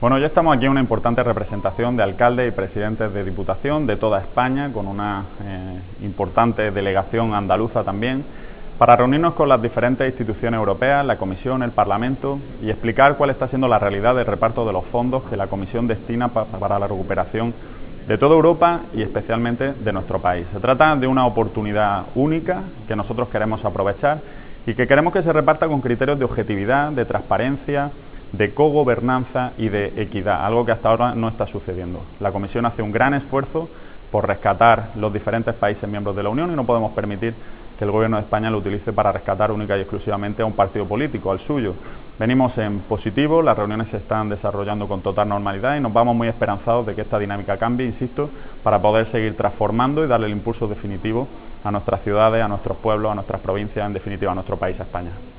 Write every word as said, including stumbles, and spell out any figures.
Bueno, ya estamos aquí en una importante representación de alcaldes y presidentes de Diputación de toda España, con una eh, importante delegación andaluza también, para reunirnos con las diferentes instituciones europeas, la Comisión, el Parlamento, y explicar cuál está siendo la realidad del reparto de los fondos que la Comisión destina pa para la recuperación de toda Europa y especialmente de nuestro país. Se trata de una oportunidad única que nosotros queremos aprovechar y que queremos que se reparta con criterios de objetividad, de transparencia, de cogobernanza y de equidad, algo que hasta ahora no está sucediendo. La Comisión hace un gran esfuerzo por rescatar los diferentes países miembros de la Unión y no podemos permitir que el Gobierno de España lo utilice para rescatar única y exclusivamente a un partido político, al suyo. Venimos en positivo, las reuniones se están desarrollando con total normalidad y nos vamos muy esperanzados de que esta dinámica cambie, insisto, para poder seguir transformando y darle el impulso definitivo a nuestras ciudades, a nuestros pueblos, a nuestras provincias, en definitiva a nuestro país, a España.